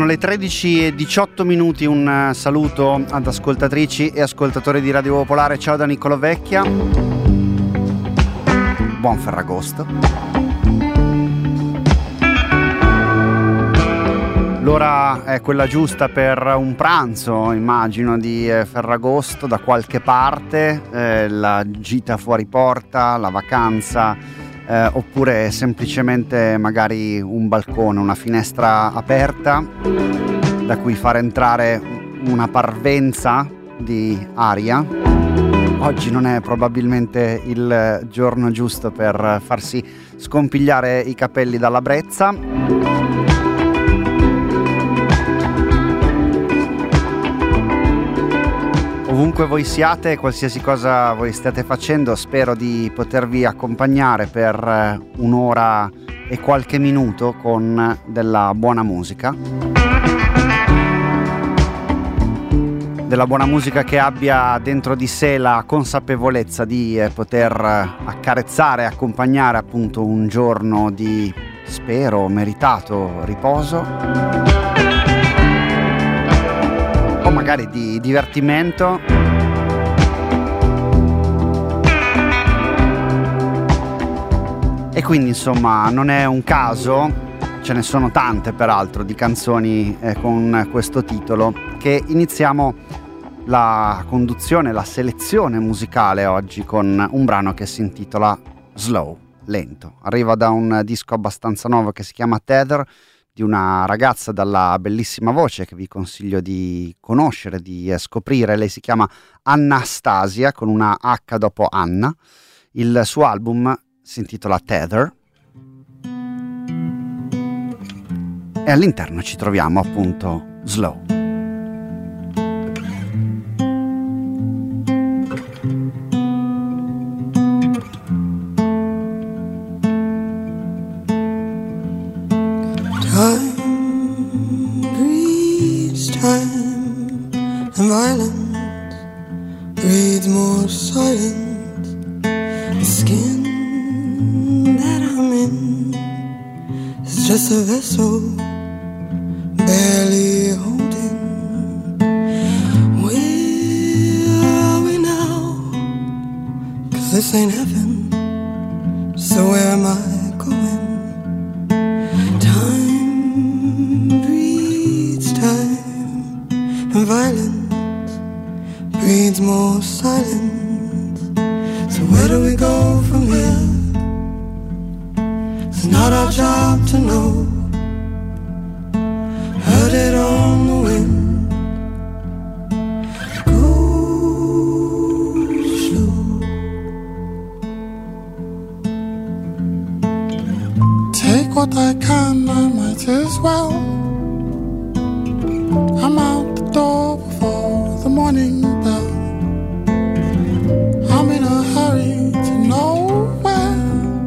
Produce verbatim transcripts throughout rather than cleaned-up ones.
le tredici e diciotto minuti, un saluto ad ascoltatrici e ascoltatori di Radio Popolare. Ciao da Niccolò Vecchia. Buon Ferragosto. L'ora è quella giusta per un pranzo, immagino, di Ferragosto da qualche parte, eh, la gita fuori porta, la vacanza. Eh, oppure semplicemente magari un balcone, una finestra aperta da cui far entrare una parvenza di aria. Oggi non è probabilmente il giorno giusto per farsi scompigliare i capelli dalla brezza. Ovunque voi siate, qualsiasi cosa voi stiate facendo, spero di potervi accompagnare per un'ora e qualche minuto con della buona musica. Della buona musica che abbia dentro di sé la consapevolezza di poter accarezzare e accompagnare appunto un giorno di, spero, meritato riposo. O magari di divertimento. E quindi insomma non è un caso, ce ne sono tante peraltro di canzoni eh, con questo titolo, che iniziamo la conduzione, la selezione musicale oggi con un brano che si intitola Slow, lento. Arriva da un disco abbastanza nuovo che si chiama Tether, di una ragazza dalla bellissima voce che vi consiglio di conoscere, di scoprire. Lei si chiama Anastasia con una H dopo Anna. Il suo album si intitola Tether e all'interno ci troviamo appunto Slow. Time breeds time, and violence breeds more silence. The skin that I'm in is just a vessel, barely holding. Where are we now? 'Cause this ain't heaven, so where am I going? And violence breeds more silence. So where do we go from here? It's not our job to know. Heard it on the wind. Go slow. Take what I can, I might as well. I'm out the door before the morning bell. I'm in a hurry to nowhere.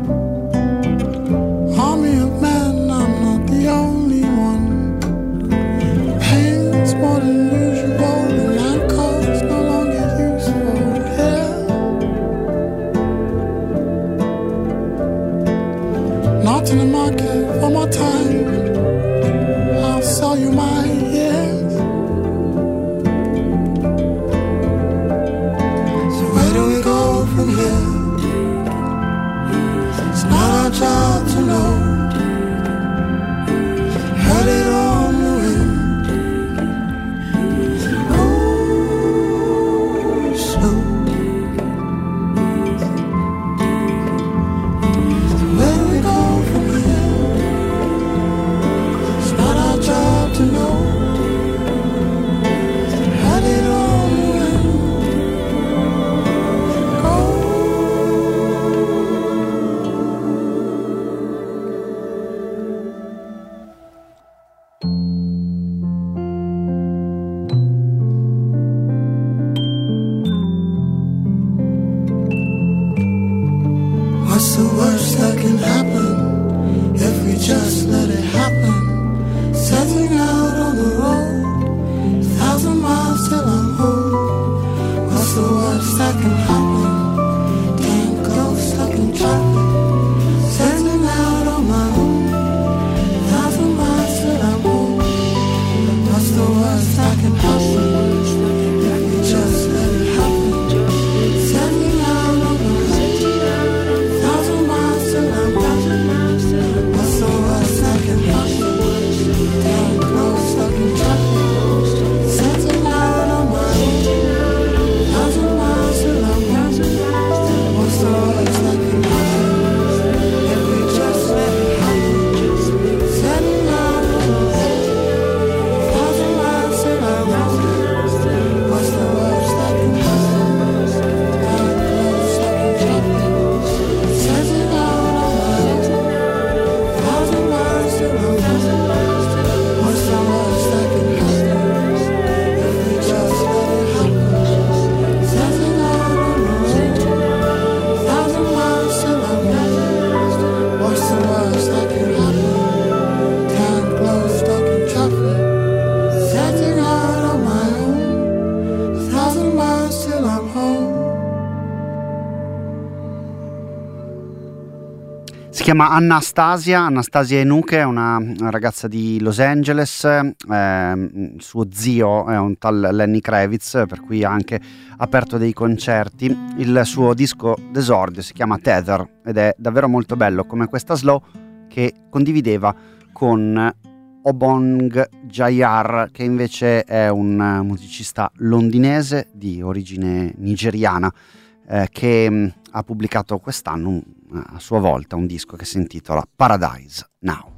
Army of men, I'm not the only one. Pain's more than usual, the lamp car's no longer useful here. Not in the market for more time. Si chiama Anastasia, Anastasia Enuke, è una, una ragazza di Los Angeles, eh, suo zio è un tal Lenny Kravitz, per cui ha anche aperto dei concerti. Il suo disco d'esordio si chiama Tether ed è davvero molto bello, come questa slow che condivideva con Obong Jayar, che invece è un musicista londinese di origine nigeriana, eh, che mh, ha pubblicato quest'anno un, a sua volta un disco che si intitola Paradise Now.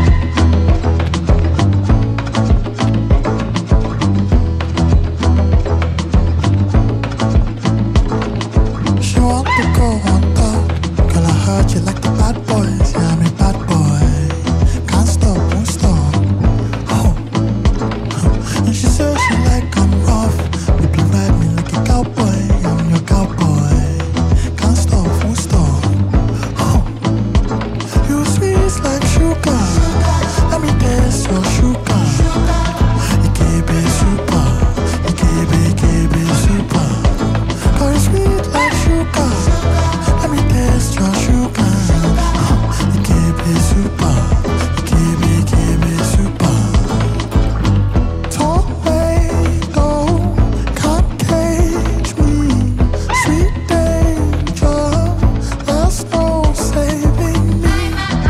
She want to go on top. Girl, I heard you like the bad boys. Yeah, I'm a bad boy. Can't stop, won't stop. Oh. And she says she like I'm rough. Baby, ride me like a cowboy. I'm your cowboy. Can't stop, won't stop. Oh. You sweet like sugar. Let me taste your sugar. You keep it super. You keep it, keep it super. Girl, you sweet like sugar. Let me taste your sugar. You keep it super. You keep it, keep it super. Don't wait, though, can't cage me. Sweet danger, there's no saving me.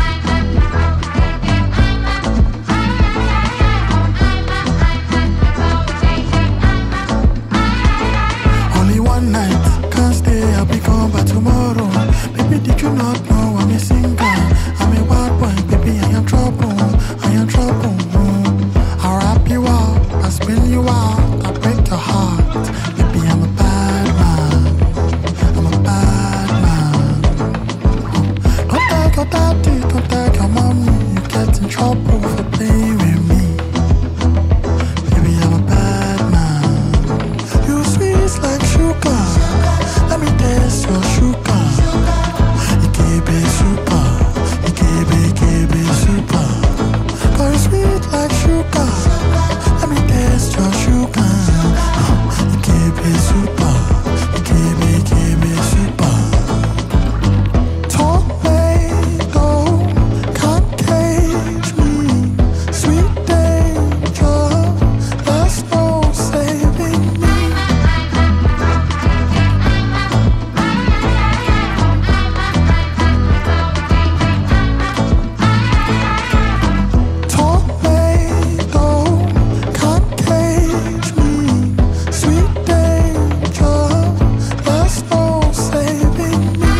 Only one night, can't stay, I'll be gone by tomorrow. Baby, did you not know I'm a singer? I'm a wild boy, baby, I am trouble, I am trouble. I'll wrap you up, I'll spin you out, I'll break your heart. Baby, I'm a bad man, I'm a bad man. Don't tell your daddy, don't tell your mommy, you get in trouble for playing with me. Baby, I'm a bad man. You sweet like sugar. Let me taste your sugar. You keep it super. You keep it, keep it super. Girl, you sweet like sugar. Let me taste your sugar. You keep it super. You keep it, keep it super. Don't wait, though, can't cage me. Sweet danger, there's no saving me. Don't wait, though, can't cage me. Sweet danger, there's no saving me.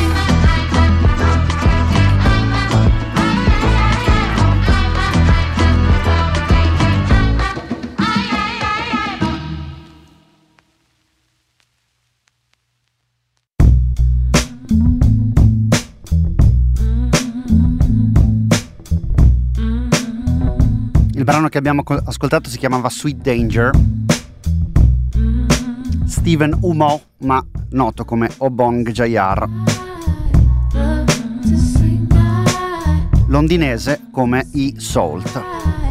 Il brano che abbiamo co- ascoltato si chiamava Sweet Danger. Steven Umo, ma noto come Obong Jayar. Londinese come i Salt,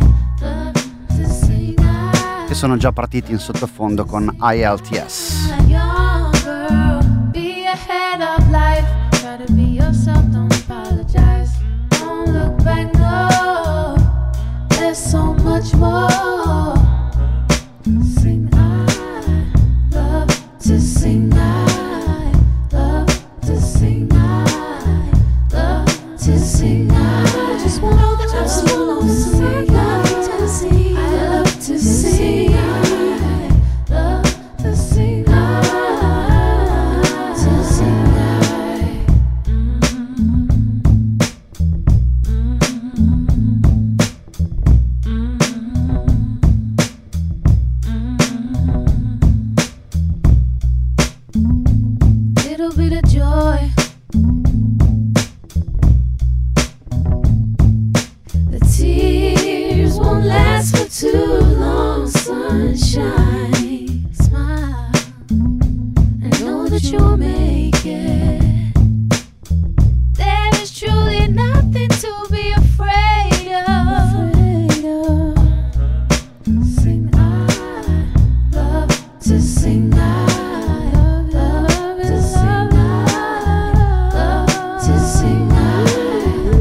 che sono già partiti in sottofondo con I L T S. Young girl, be ahead of life. Try to be yourself, don't apologize. Don't look back, no. There's so much more. Sing I love to sing I love to sing I love to sing I just want to just want to sing I to sing I love to sing I love to sing I to sing I. Little bit of joy. The tears won't last for too long. Sunshine, smile, and know that you'll make it. There is truly nothing to be afraid of. Afraid of. Sing I love to sing I love to sing I love to sing I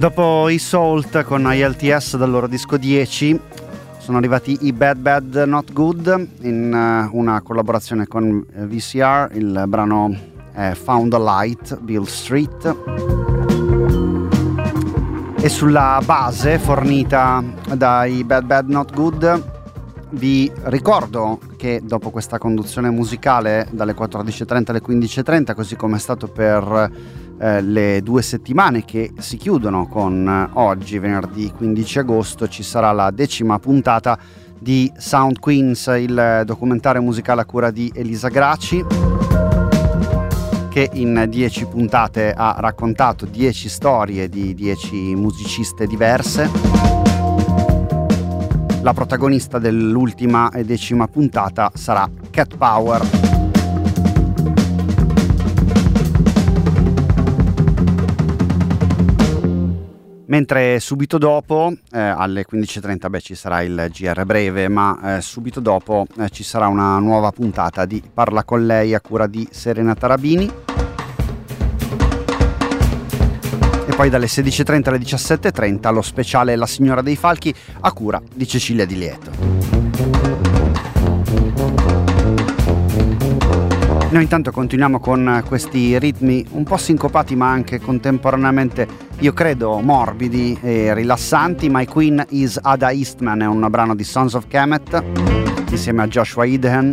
Dopo i Salt con I L T S dal loro disco dieci sono arrivati i Bad Bad Not Good in uh, una collaborazione con V C R. Il brano è Found a Light, Beale Street, e sulla base fornita dai Bad Bad Not Good vi ricordo che dopo questa conduzione musicale dalle quattordici e trenta alle quindici e trenta, così come è stato per eh, le due settimane che si chiudono con eh, oggi, venerdì quindici agosto, ci sarà la decima puntata di Sound Queens, il documentario musicale a cura di Elisa Graci, che in dieci puntate ha raccontato dieci storie di dieci musiciste diverse. La protagonista dell'ultima e decima puntata sarà Cat Power. Mentre subito dopo, eh, alle quindici e trenta, beh, ci sarà il G R breve, ma eh, subito dopo eh, ci sarà una nuova puntata di Parla con lei a cura di Serena Tarabini. E poi dalle sedici e trenta alle diciassette e trenta lo speciale La Signora dei Falchi a cura di Cecilia Di Lieto. Noi intanto continuiamo con questi ritmi un po' sincopati ma anche contemporaneamente, io credo, morbidi e rilassanti. My Queen is Ada Eastman è un brano di Sons of Kemet insieme a Joshua Idehen.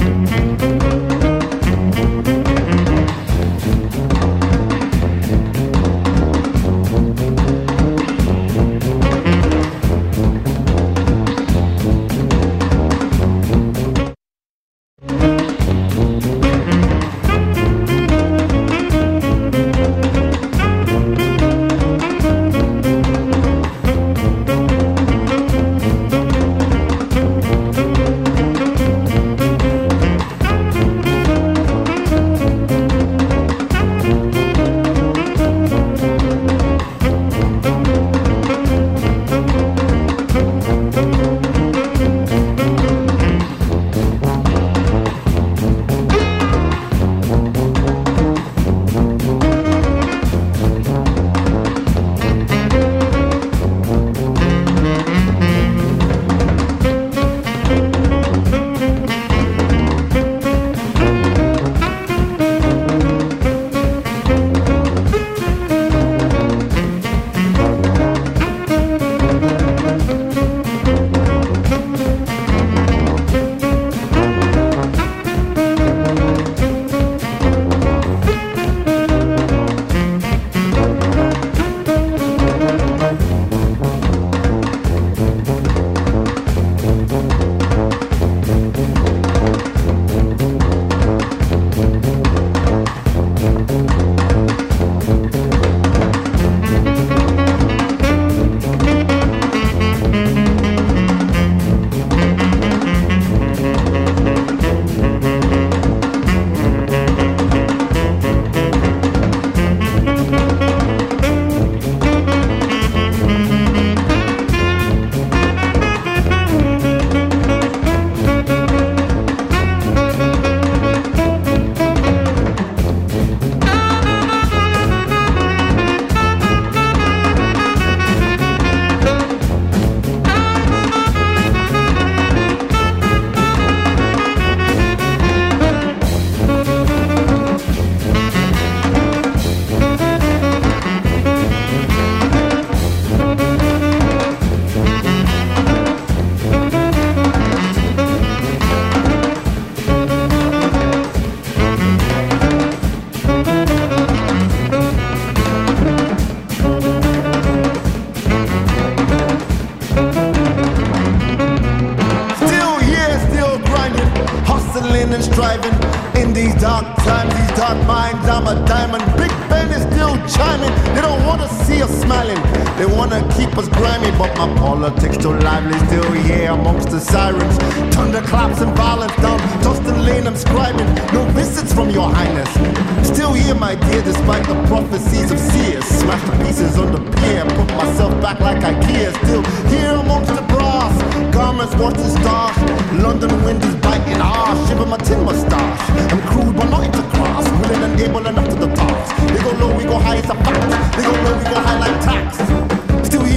London wind is biting, ah, shiver my tin moustache. I'm crude but not into grass, willing and able enough to the task. They go low, we go high, it's a fact. They go low, we go high like tax.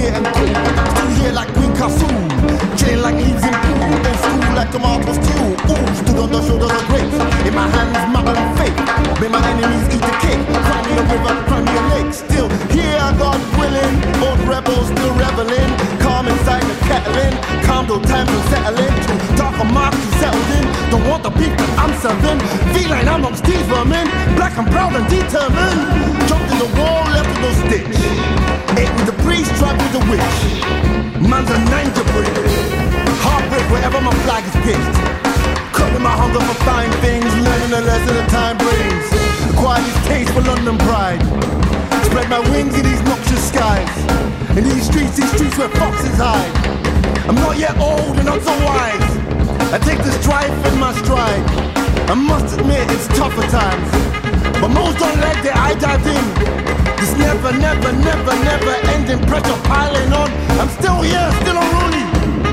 getting cool. Still here like Queen Kasoon, chilling like leaves in pool. Old school like tomatoes too. Ooh, stood on the shoulders of grapes. In my hands, mother and faith. Made my enemies eat the cake. Cry me a river, cry me a lake. Still here, God willing. Old rebels still reveling. Calm inside the kettling. Calm though times are settling. Too dark a mark to settled in. Don't want the beef that I'm serving. Feline, I'm not Steve Vermin. Black and proud and determined. Jumped in the wall, left with no stitch. Ate with the priest, tried with the witch. Man's a ninja brick. Heartbreak wherever my flag is pitched. Cutting my hunger for fine things. Learning the lesson that time brings. Acquired this taste for London pride. Spread my wings in these noxious skies. In these streets, these streets where foxes hide. I'm not yet old and not so wise. I take this drive in my stride. I must admit it's tougher times, but most don't like that I dive in. This never, never, never, never ending pressure piling on. I'm still here, still unruly.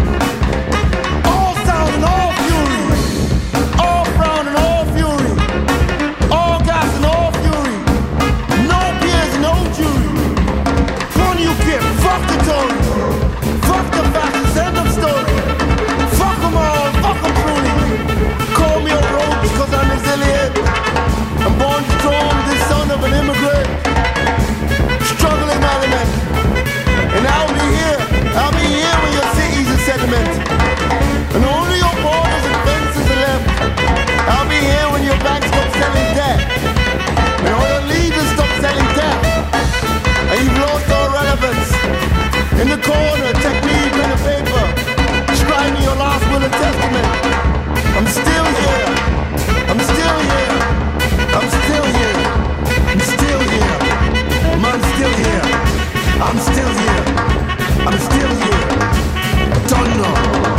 All sound and all fury. All frown and all fury. All gas and all fury. No peers, no jury. One you get, fuck the Tories. Fuck the fascists, end of story. Fuck them all, fuck them truly. Call me a roach cause I'm resilient. I'm born strong, the son of an immigrant. Struggling element. And I'll be here, I'll be here when your city's a sediment. And only your borders and fences are left. I'll be here when your banks stop selling debt. And all your leaders stop selling debt. And you've lost all relevance. In the corner, technique pen and paper. Scribe me your last will and testament. I'm still here. I'm still here. I'm still here. I'm still here. I'm still here. I'm still here. I'm still here. Don't know.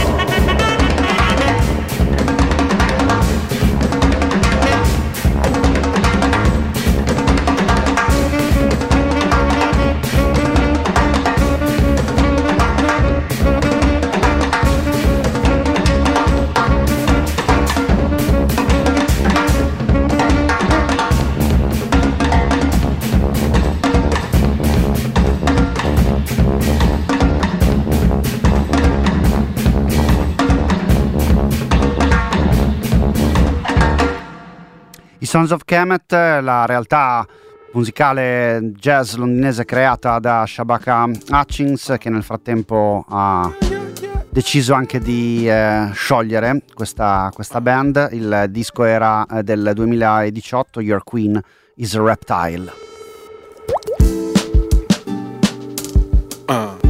Sons of Kemet, la realtà musicale jazz londinese creata da Shabaka Hutchings, che nel frattempo ha deciso anche di eh, sciogliere questa, questa band. Il disco era eh, del duemiladiciotto, Your Queen is a Reptile. Uh.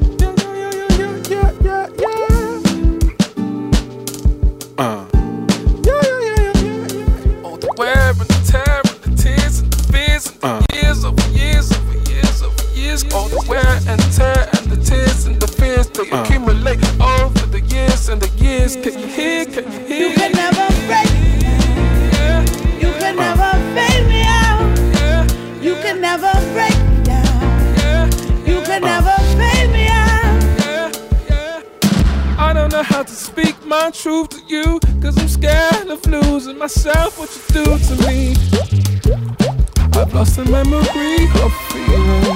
Uh. Years over years over years over years, all the wear and tear and the tears and the fears they uh. accumulate over the years and the years. Can you hear? Can you hear? You can never break me. Yeah. You can uh. never fade me out. Yeah. You can never break me down. Yeah. You can uh. never fade me out. Yeah. Yeah. I don't know how to speak my truth to you, cause I'm scared of losing myself. What you do to me? I've lost the memory of feeling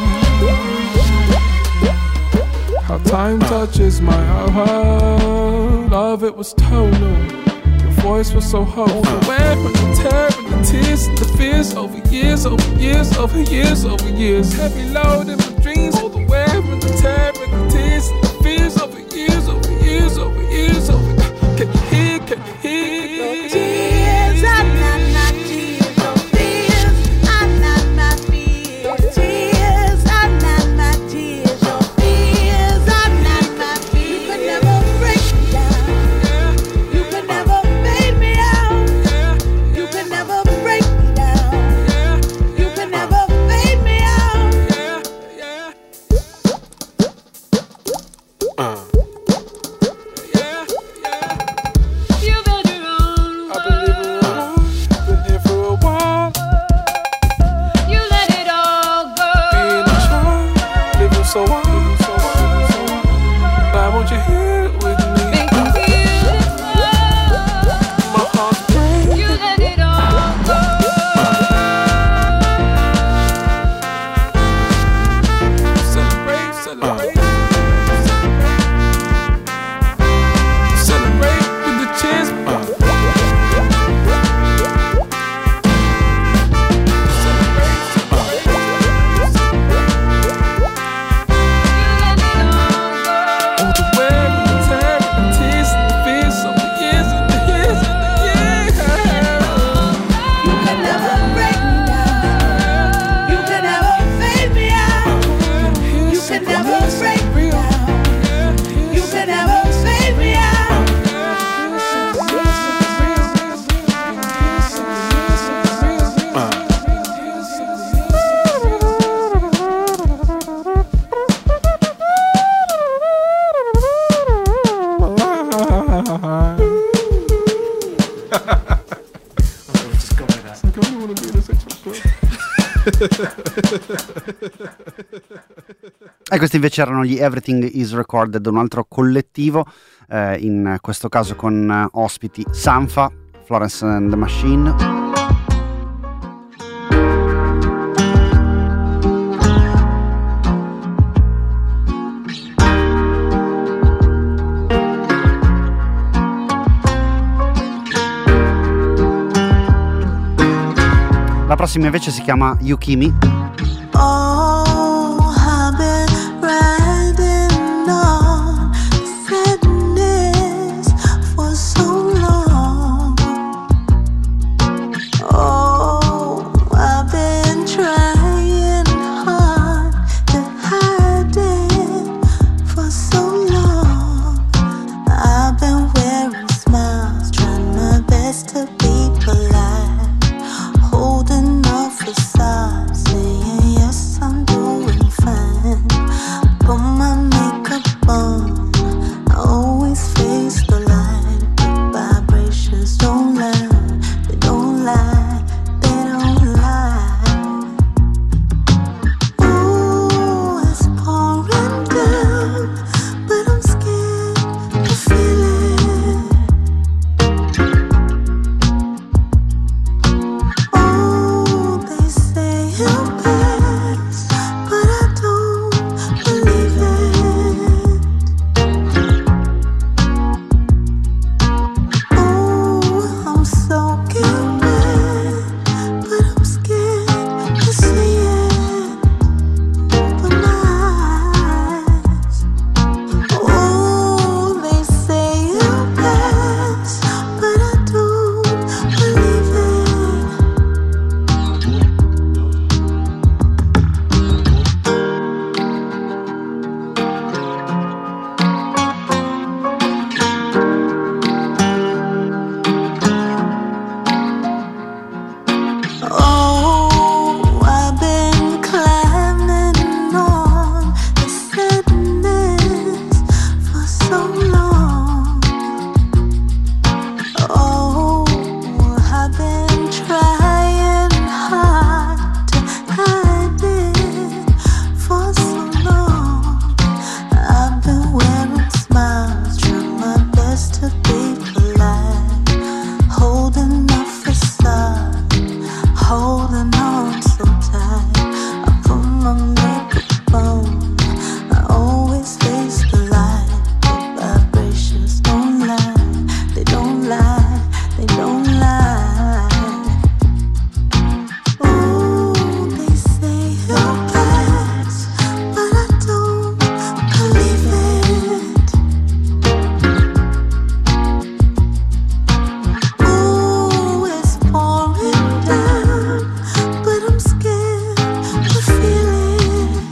how time touches my heart. Love, it was tonal. Your voice was so hopeful. The wear and the tear and the tears and the fears over years, over years, over years, over years. Heavy load in my dreams. All the wear and the tear and the tears and the fears over years, over years, over years, over. Can you hear? Can you hear? Tears are not my tears. E questi invece erano gli Everything is Recorded, un altro collettivo, eh, in questo caso con eh, ospiti Sanfa, Florence and the Machine. La prossima invece si chiama Yukimi. Oh, I've been riding on sadness for so long. Oh, I've been trying hard to hide it for so long. I've been wearing smiles, trying my best to be polite. Holding up facade, saying yes, I'm doing fine. Put my makeup on, I always face the light. The vibrations don't lie, they don't lie, they don't lie. Ooh, it's pouring down, but I'm scared to feel it. Oh, they say it'll pass, but I don't believe it. Oh, I'm soaking wet, but I'm scared to see it. Open my eyes. Oh, they say it'll pass, but I don't believe it. Oh, I've been climbing on the sadness for so long. Oh, I've been trying hard to hide it for so long. I've been wearing smiles, trying my best to be polite. Holding up facade, holding on so tight. I put my makeup on, I always face the light. The vibrations don't lie, they don't lie, they don't lie. Ooh, they say it'll pass, but I don't believe it. Ooh, it's pouring down, but I'm scared to feel it.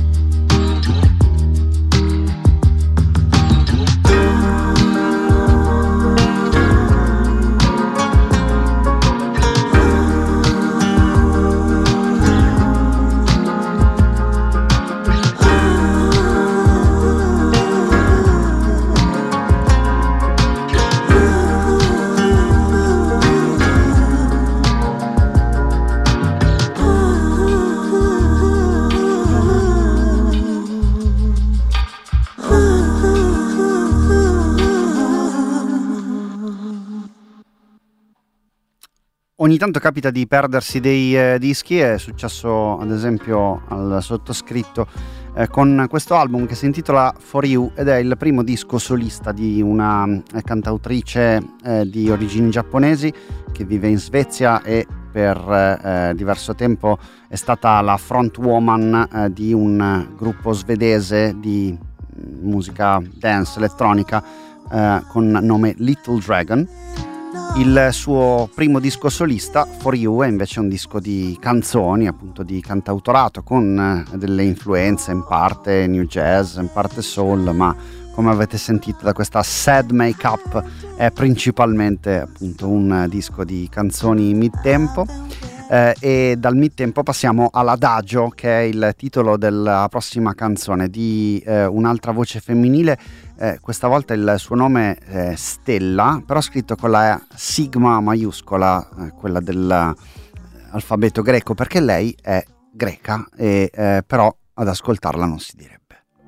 Ogni tanto capita di perdersi dei eh, dischi, è successo ad esempio al sottoscritto eh, con questo album che si intitola For You ed è il primo disco solista di una eh, cantautrice eh, di origini giapponesi che vive in Svezia e per eh, diverso tempo è stata la frontwoman eh, di un gruppo svedese di musica dance elettronica eh, con nome Little Dragon. Il suo primo disco solista, For You, è invece un disco di canzoni, appunto di cantautorato, con delle influenze in parte new jazz, in parte soul, ma come avete sentito da questa sad make-up è principalmente appunto un disco di canzoni mid-tempo. Eh, e dal mid-tempo passiamo all'Adagio, che è il titolo della prossima canzone di eh, un'altra voce femminile. Eh, questa volta il suo nome è Stella, però scritto con la sigma maiuscola, eh, quella del alfabeto greco, perché lei è greca e eh, però ad ascoltarla non si direbbe.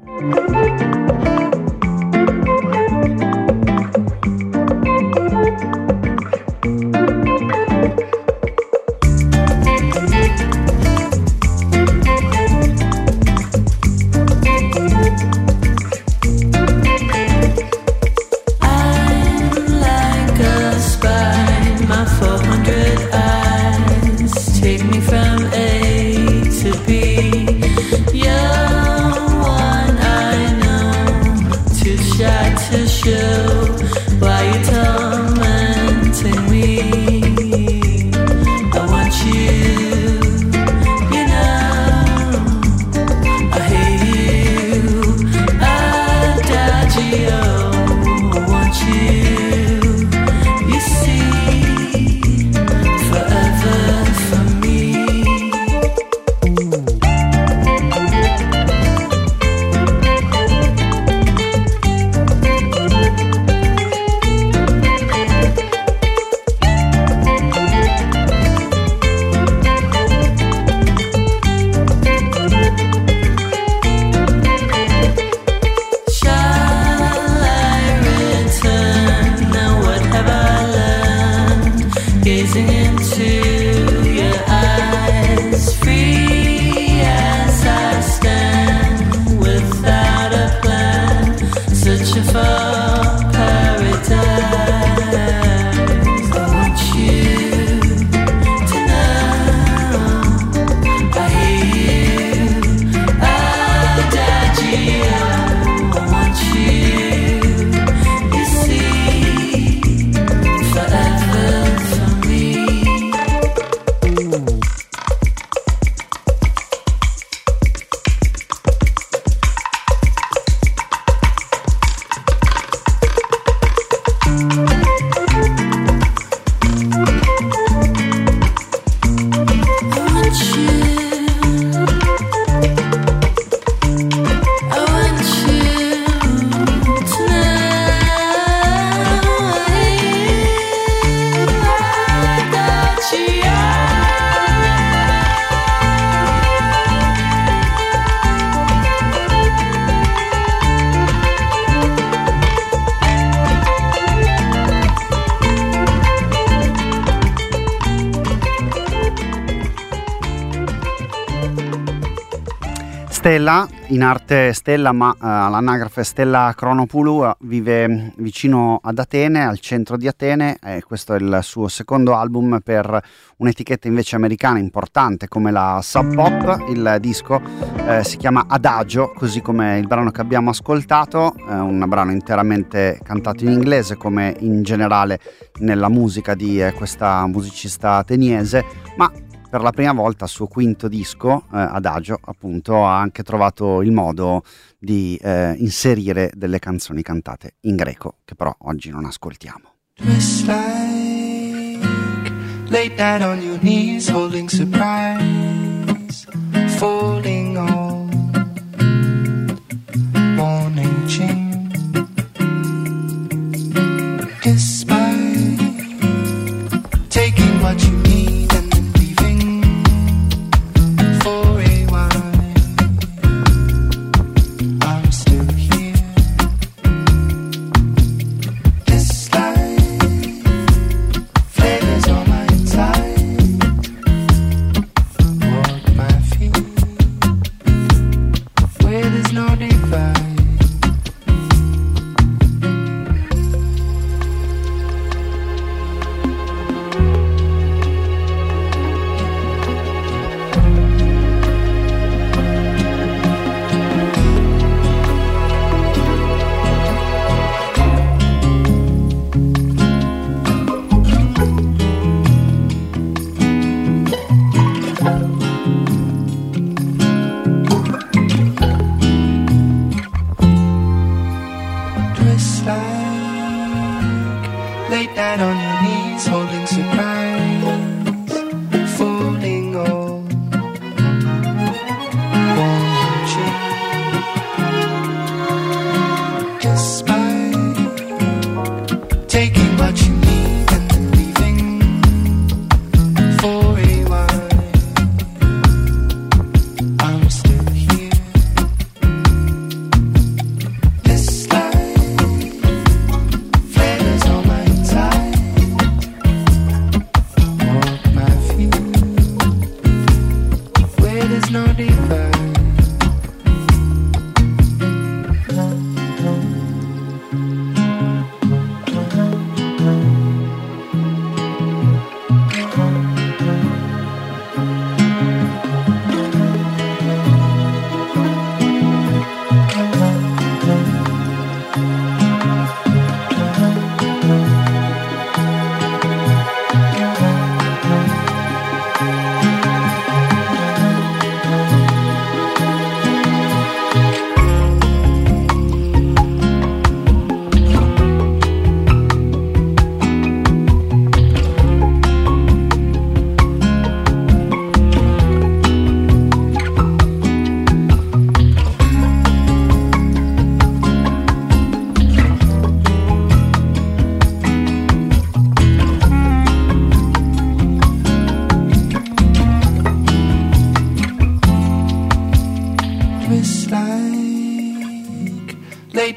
Stella, in arte Stella, ma uh, all'anagrafe Stella Chronopoulou, uh, vive vicino ad Atene, al centro di Atene, e questo è il suo secondo album per un'etichetta invece americana importante come la Sub Pop. Il disco eh, si chiama Adagio, così come il brano che abbiamo ascoltato, eh, un brano interamente cantato in inglese come in generale nella musica di eh, questa musicista ateniese, ma per la prima volta al suo quinto disco, eh, Adagio, appunto, ha anche trovato il modo di eh, inserire delle canzoni cantate in greco, che però oggi non ascoltiamo. Just like late night on your knees, holding surprise, falling on morning chain. Despite taking what you need for a while, I'm still here. This life flavors on my inside. Walk my feet where there's no divide. Taking what you need and leaving for a while.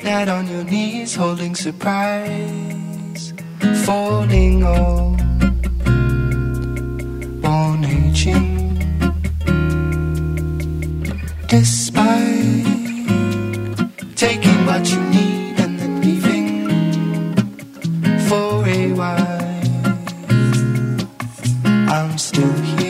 that on your knees, holding surprise, falling on, born aging, despite taking what you need and then leaving for a while. I'm still here.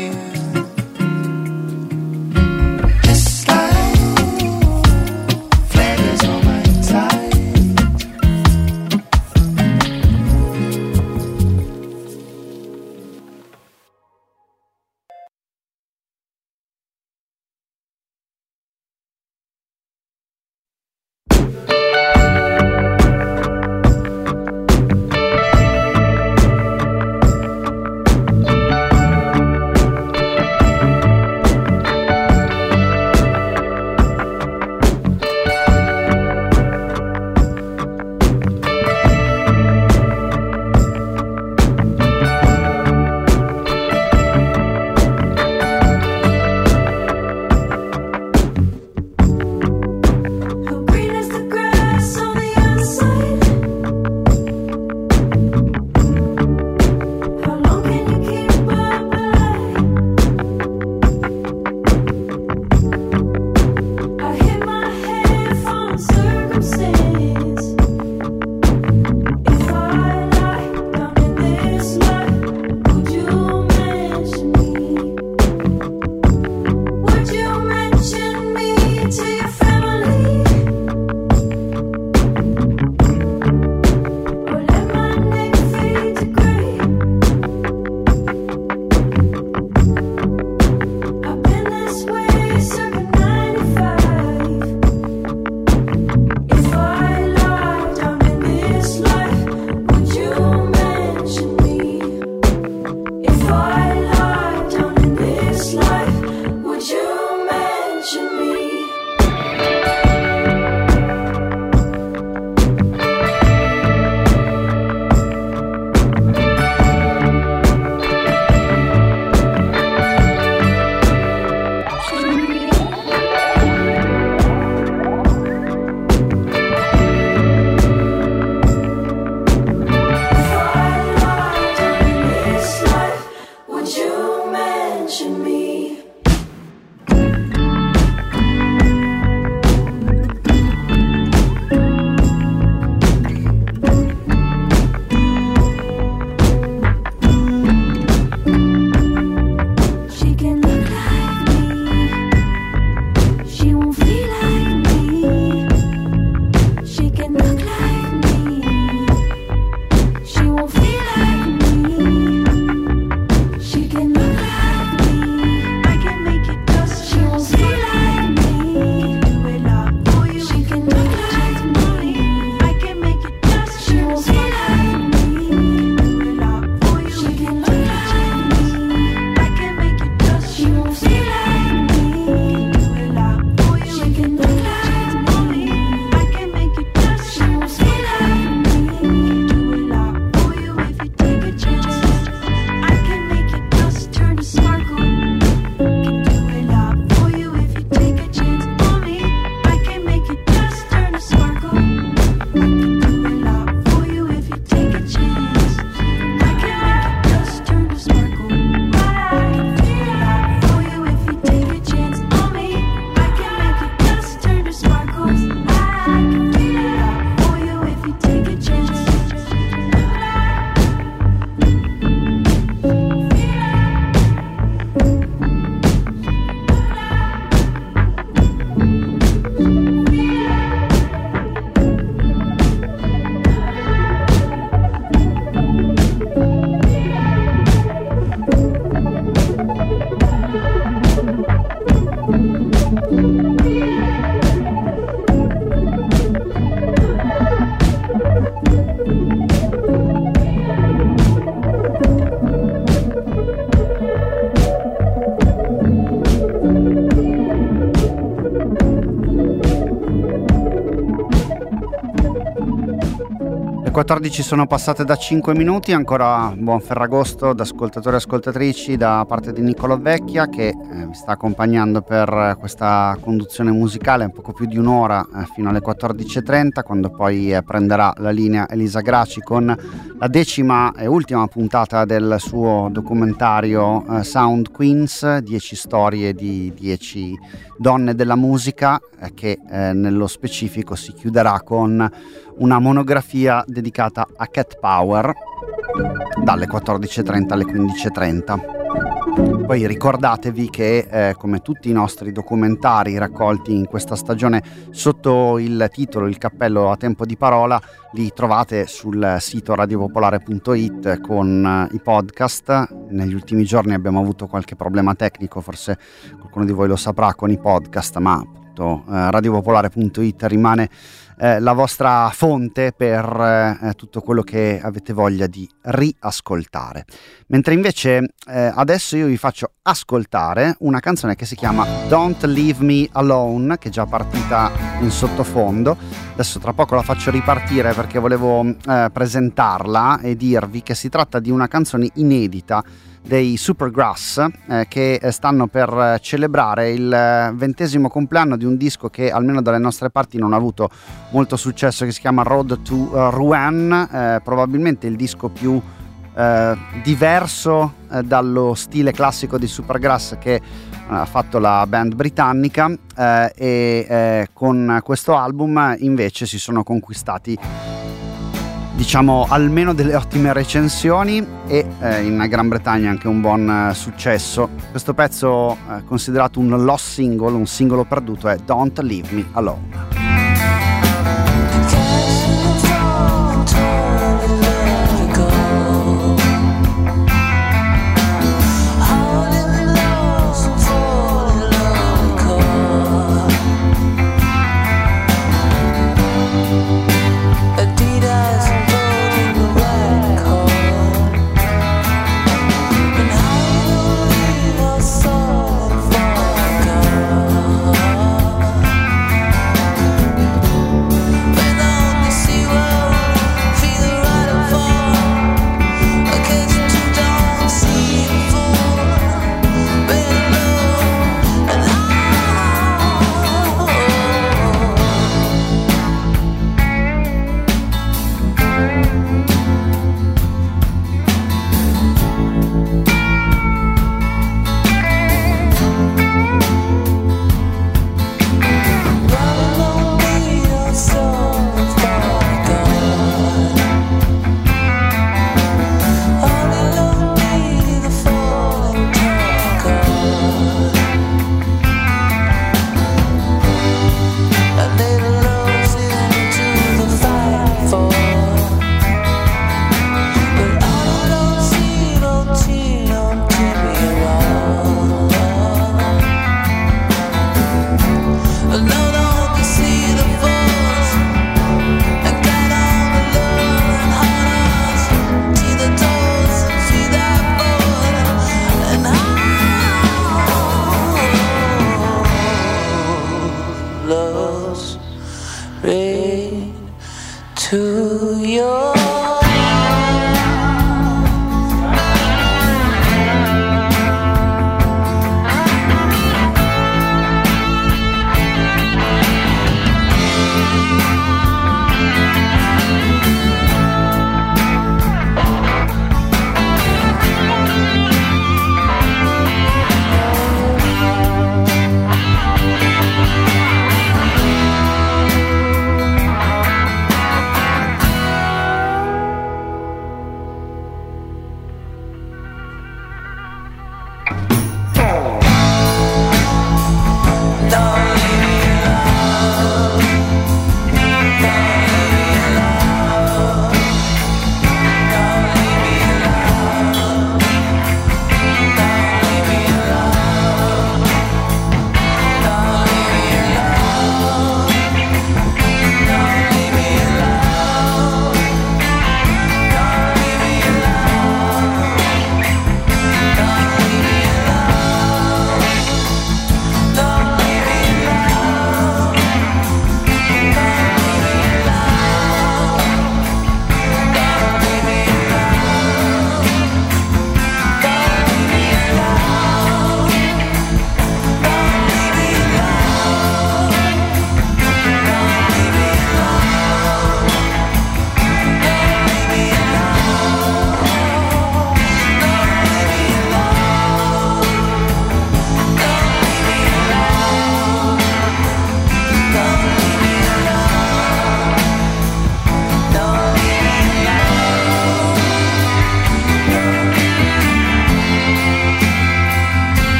quattordici sono passate da cinque minuti, ancora buon Ferragosto da ascoltatori e ascoltatrici da parte di Niccolò Vecchia che eh, vi sta accompagnando per questa conduzione musicale un poco più di un'ora eh, fino alle quattordici e trenta, quando poi eh, prenderà la linea Elisa Graci con la decima e ultima puntata del suo documentario eh, Sound Queens, dieci storie di dieci donne della musica eh, che eh, nello specifico si chiuderà con una monografia dedicata a Cat Power dalle quattordici e trenta alle quindici e trenta. Poi ricordatevi che eh, come tutti i nostri documentari raccolti in questa stagione sotto il titolo Il cappello a tempo di parola li trovate sul sito radiopopolare punto it con uh, i podcast. Negli ultimi giorni abbiamo avuto qualche problema tecnico, forse qualcuno di voi lo saprà con i podcast, ma appunto uh, radiopopolare punto it rimane Eh, la vostra fonte per eh, tutto quello che avete voglia di riascoltare. Mentre invece eh, adesso io vi faccio ascoltare una canzone che si chiama Don't Leave Me Alone, che è già partita in sottofondo. Adesso tra poco la faccio ripartire perché volevo eh, presentarla e dirvi che si tratta di una canzone inedita dei Supergrass eh, che stanno per celebrare il ventesimo compleanno di un disco che almeno dalle nostre parti non ha avuto molto successo, che si chiama Road to uh, Ruin, eh, probabilmente il disco più eh, diverso eh, dallo stile classico di Supergrass che eh, ha fatto la band britannica eh, e eh, con questo album invece si sono conquistati, diciamo, almeno delle ottime recensioni e eh, in Gran Bretagna anche un buon eh, successo. Questo pezzo eh, considerato un lost single, un singolo perduto, è Don't Leave Me Alone.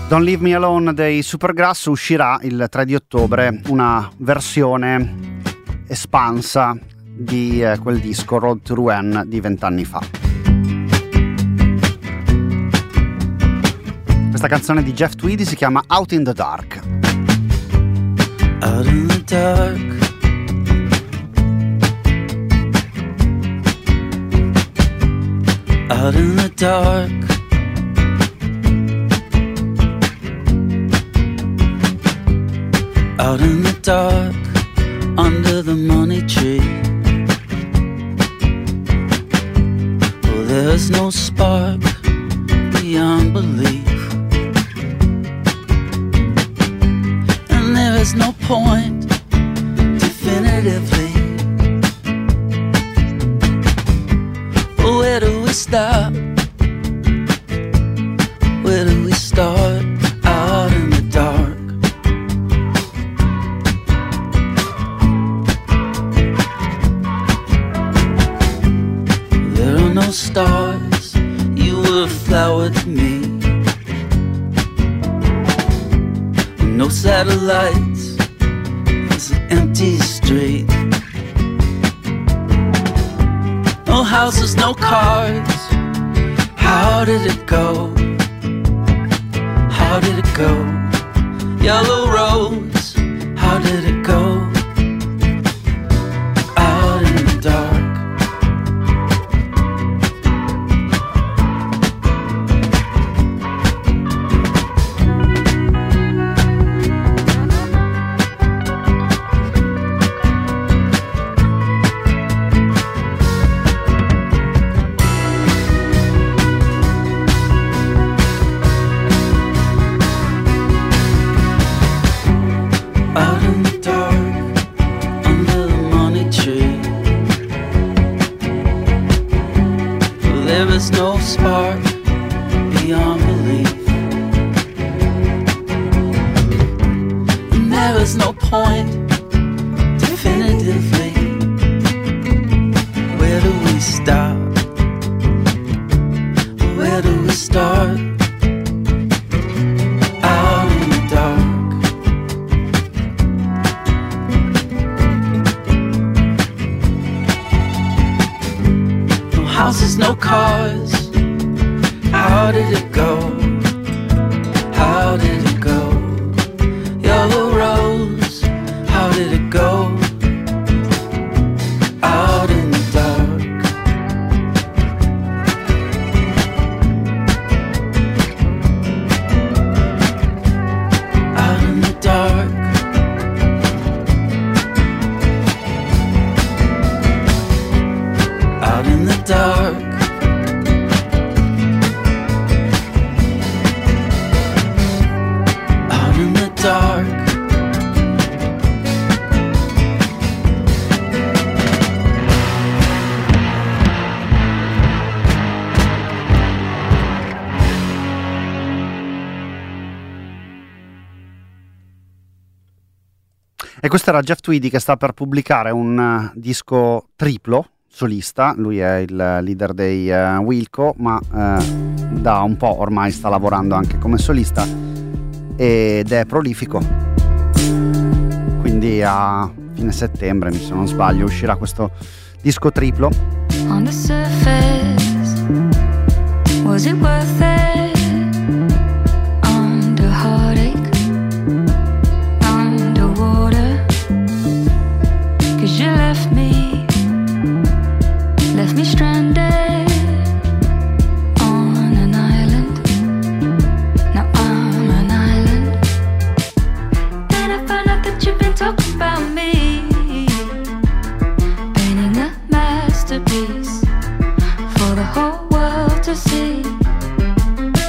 Don't Leave Me Alone dei Supergrass uscirà il tre di ottobre una versione espansa di eh, quel disco Road to Ruin di vent'anni fa. Questa canzone di Jeff Tweedy si chiama Out in the Dark. Out in the dark, out in the dark, out in the dark, under the money tree. Oh, there's no spark beyond belief, and there is no point definitively. Where do we stop? Where do we start? Out in the dark. There are no stars, you were a flower to me. No satellites, it's an empty street. No houses, no cars. How did it go? How did it go? Yellow rose, how did it go? Out in the dark. No spark beyond belief, and there is no point definitively. Where do we stop? Where do we start? Out in the dark. No houses, no cars. How did it go? How did it go? Yellow rose, how did it go? Out in the dark. Out in the dark. Out in the dark. Dark. E questo era Jeff Tweedy che sta per pubblicare un uh, disco triplo solista. Lui è il leader dei uh, Wilco, ma uh, da un po' ormai sta lavorando anche come solista ed è prolifico, quindi a fine settembre, se non sbaglio, uscirà questo disco triplo. On the surface, was it worth it? Under heartache, underwater, 'cause you left me, left me stranded. Talk about me, painting a masterpiece for the whole world to see.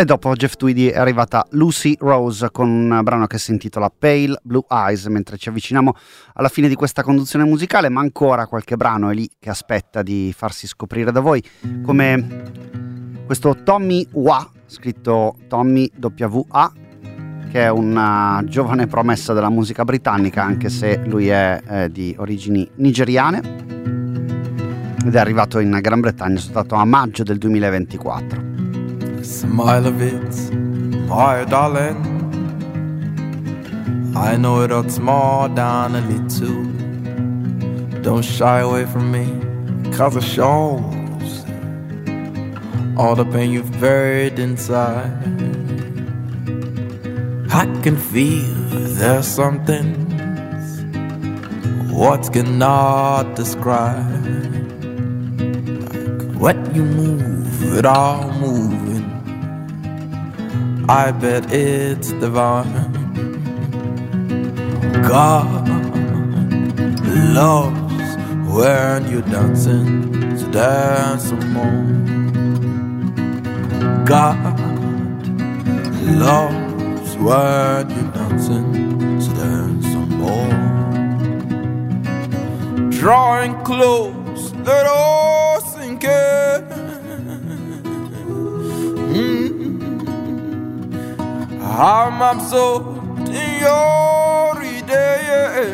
E dopo Jeff Tweedy è arrivata Lucy Rose con un brano che si intitola Pale Blue Eyes. Mentre ci avviciniamo alla fine di questa conduzione musicale, ma ancora qualche brano è lì che aspetta di farsi scoprire da voi, come questo Tommy Wa, scritto Tommy W A, che è una giovane promessa della musica britannica, anche se lui è eh, di origini nigeriane, ed è arrivato in Gran Bretagna soltanto a maggio del duemilaventiquattro. Smile of it, my darling. I know it hurts more than a little. Don't shy away from me, cause it shows all the pain you've buried inside. I can feel there's some things words cannot describe. Like when you move, it all moving. I bet it's divine. God loves when you're dancing, so dance some more. God loves when you're dancing, so dance some more. Drawing close, let all sink in. Mm-hmm. I'm absorbed in your idea.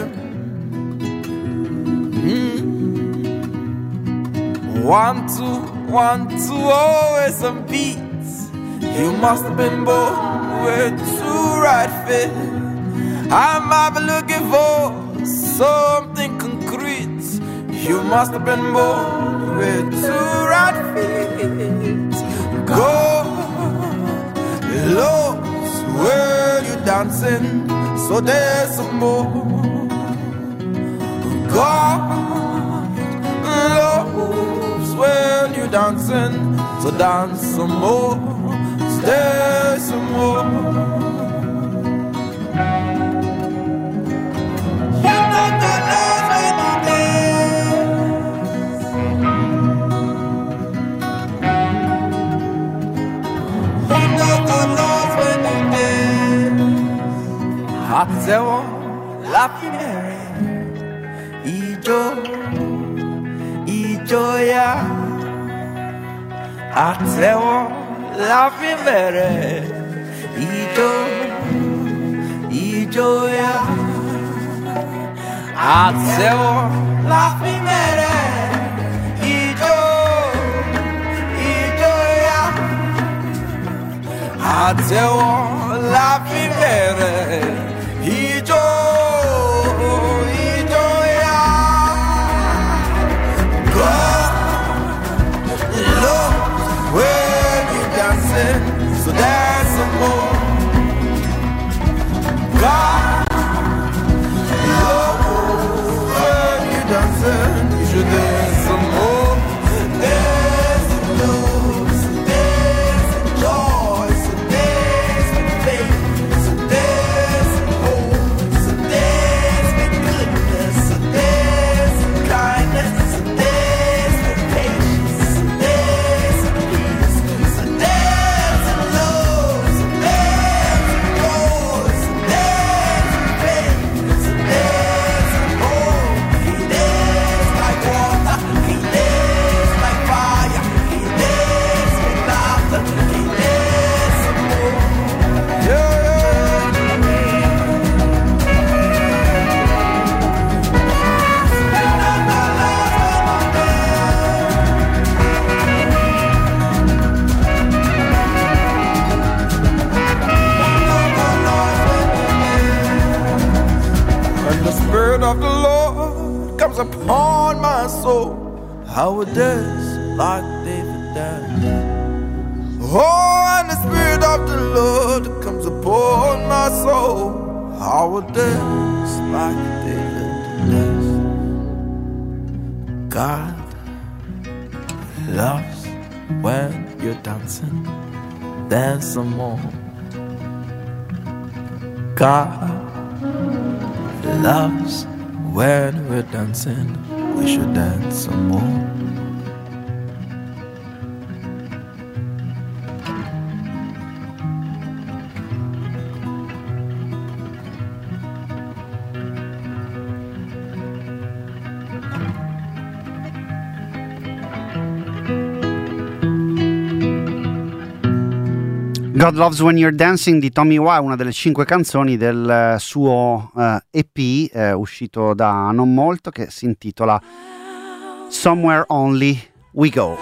Mm-hmm. One, two, one, two, always some beats. You must have been born with two right feet. I might be looking for something concrete. You must have been born with two right feet. Go, low, where you dancing, so there's some more. God loves when you dancing, so dance some more, stay some more. You know that love when you dance. You know that love when you dance. Àtẹ́wọ́ la fi bẹ̀rẹ̀ ijó, ìjọyà. Àtẹ́wọ́ la fi bẹ̀rẹ̀ ijó, ìjọyà. Àtẹ́wọ́ la fi bẹ̀rẹ̀ ijó, ìjọyà. Àtẹ́wọ́ la fi bẹ̀rẹ̀ ijó, ìjọyà. God loves when you dancing, so dance some more. God loves when you dancing, you should dance some more. Dance some love, some dance some joy, some dance with faith, some dance with hope, some dance with goodness, some dance with kindness, some dance with patience, some dance with peace, some dance with love, some dance with joy, some dance with faith, some dance with hope. He dance like water, he dance like fire, he dance with laughter, he dance some more. Yeah, when the Spirit of the Lord comes upon my soul, I will dance like David danced. Oh, and the Spirit of the Lord comes upon my soul, I will dance like David danced. God loves when you're dancing, dance some more. God loves when we're dancing, we should dance some more. God Loves When You're Dancing di Tommy Wiseau, una delle cinque canzoni del suo uh, E P eh, uscito da non molto, che si intitola Somewhere Only We Go.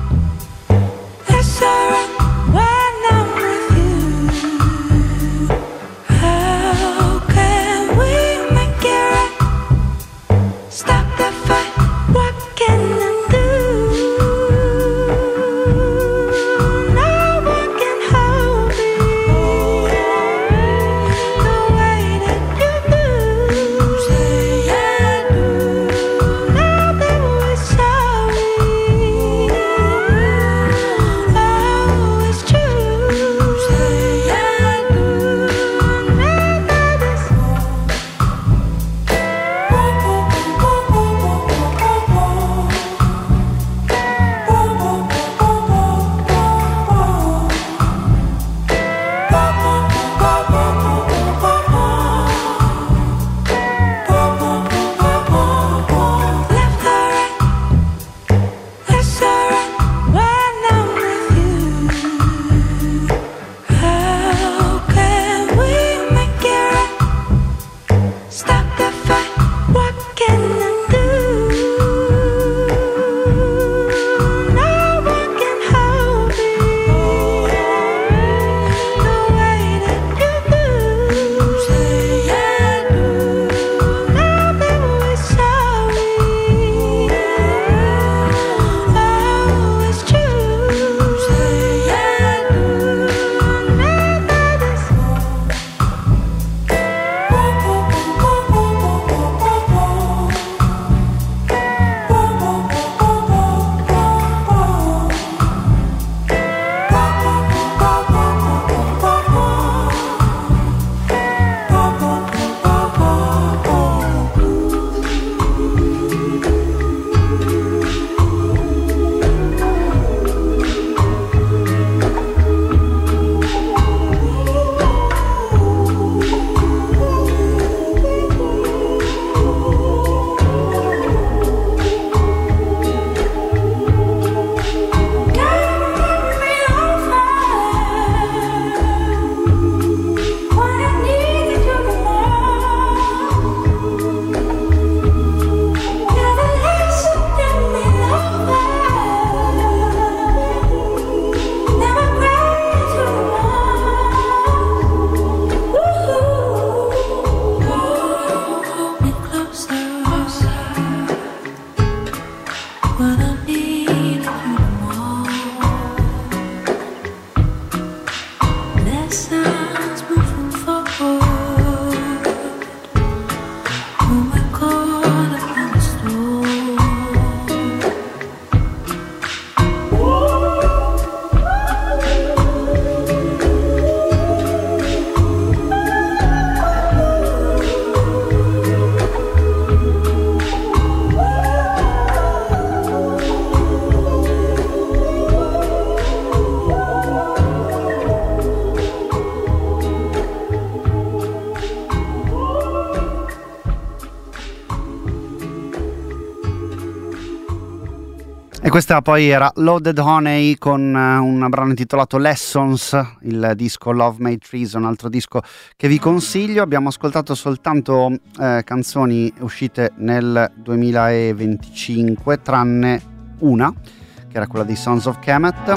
E questa poi era Loaded Honey con un brano intitolato Lessons, il disco Love Made Treason, un altro disco che vi consiglio. Abbiamo ascoltato soltanto eh, canzoni uscite nel duemilaventicinque, tranne una, che era quella dei Sons of Kemet,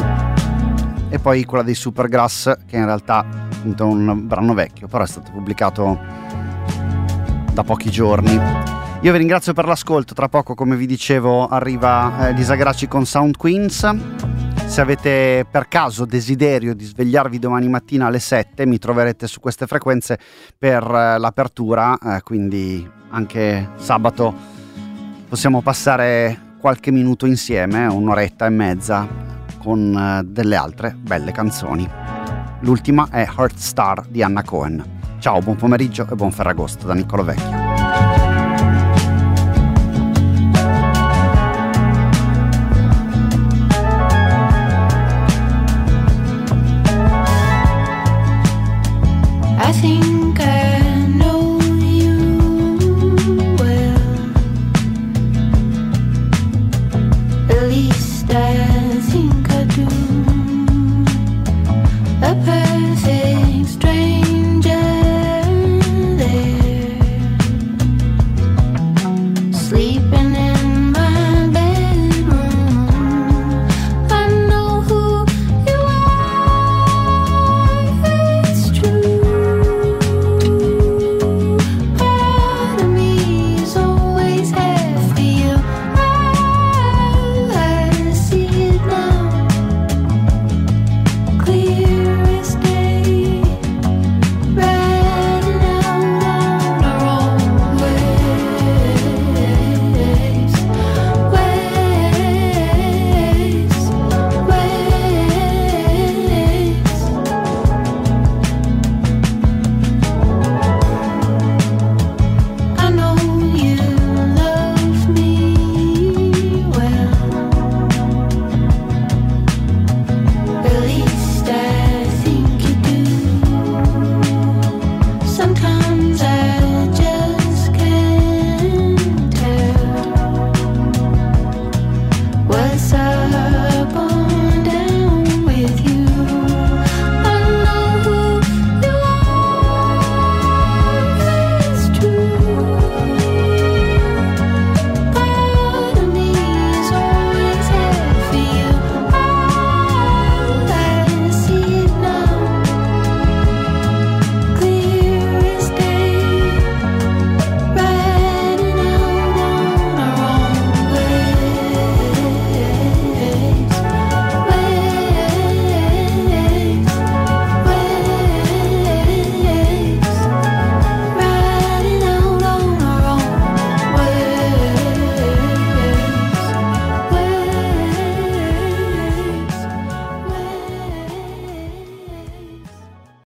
e poi quella dei Supergrass, che in realtà è un brano vecchio, però è stato pubblicato da pochi giorni. Io vi ringrazio per l'ascolto. Tra poco, come vi dicevo, arriva eh, Lisa Grassi con Sound Queens. Se avete per caso desiderio di svegliarvi domani mattina alle sette, mi troverete su queste frequenze per eh, l'apertura, eh, quindi anche sabato possiamo passare qualche minuto insieme, un'oretta e mezza, con eh, delle altre belle canzoni. L'ultima è Heart Star di Anna Cohen. Ciao, buon pomeriggio e buon Ferragosto da Niccolo Vecchio.